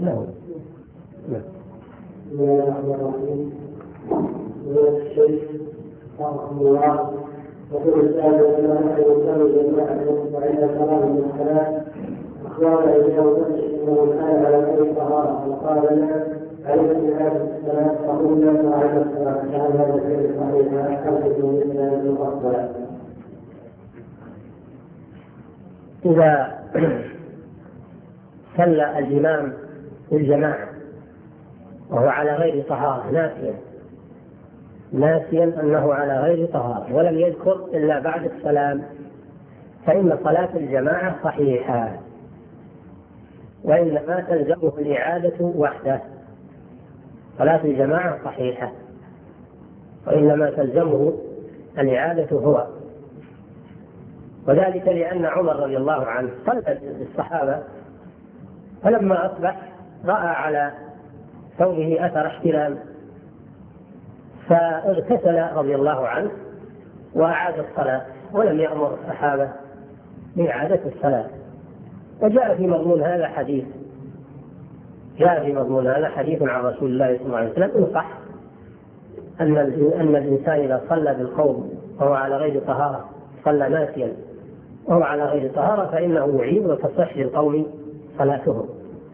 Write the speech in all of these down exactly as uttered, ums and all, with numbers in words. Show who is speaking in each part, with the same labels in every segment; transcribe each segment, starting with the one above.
Speaker 1: له.
Speaker 2: بسم الله الرحمن الرحيم. الشيخ رحمه الله يقول السائل أنه يصلي جماعة وعند صلاة من الصلاة أخبار أنه أنه كان على غير طهارة وقال لنا عليه هذه الصلاة فقلنا فعلى الصلاة فهل هذا الشيء صحيح حدث من الأفضل؟
Speaker 1: إذا صلى الإمام بالجماعة وهو على غير طهارة ناسيا ناسيا أنه على غير طهارة ولم يذكر إلا بعد السلام فإن صلاة الجماعة صحيحة، وإنما تلزمه الإعادة وحده. صلاة الجماعة صحيحة وإنما تلزمه الإعادة هو، وذلك لأن عمر رضي الله عنه صلى بالصحابة فلما أصبح رأى على ثوبه أثر احتلام فاغتسل رضي الله عنه وأعاد الصلاة ولم يأمر الصحابة بإعادة الصلاة. وجاء في مضمون هذا حديث جاء في مضمون هذا حديث عن رسول الله صلى الله عليه وسلم إن صح أن أن الإنسان إذا صلى بالقوم وهو على غير طهارة صلى ناسيا وهو على غير طهارة فإنه يعيد وتصح للقوم صلاتهم.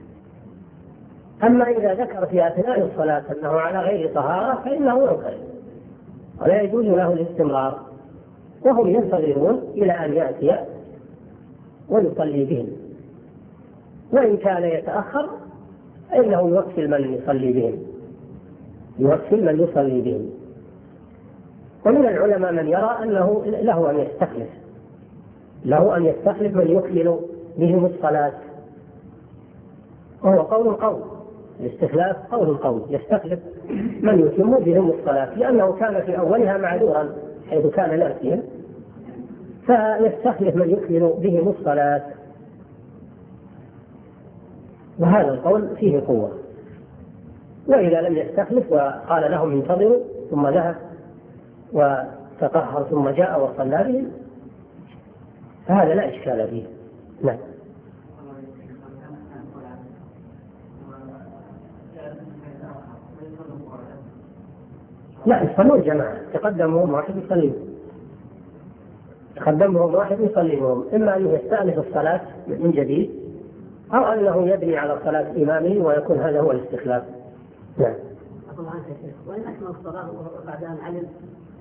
Speaker 1: أما إذا ذكر في أثناء الصلاة أنه على غير طهارة فإنه ينقل ولا يجوز له الاستمرار، وهم ينتظرون إلى أن يأتي ويصلي بهم، وإن كان يتأخر فإنه يوكل من يصلي بهم يوكل من يصلي بهم. ومن العلماء من يرى أنه له أن يستخلف له أن يستخلف من يكمل بهم الصلاة، وهو قول القول الاستخلاف قول القول يستخلف من يتم بهم الصلاة لأنه كان في أولها معذورا حيث كان ناسيا فيستخلف من يكمل بهم الصلاة، وهذا القول فيه قوة. وإذا لم يستخلف وقال لهم انتظروا ثم ذهب وتطهر ثم جاء وصلى بهم فهذا لا إشكال فيه. نعم. لا يصلون جماعة تقدمهم واحد يصليهم تقدمهم واحد يصليهم إما أنه يستأنف الصلاة من جديد أو أنه يبني على صلاة إمامه ويكون هذا هو الاستخلاف. نعم.
Speaker 3: وإن أكمل الصلاة بعد أن علم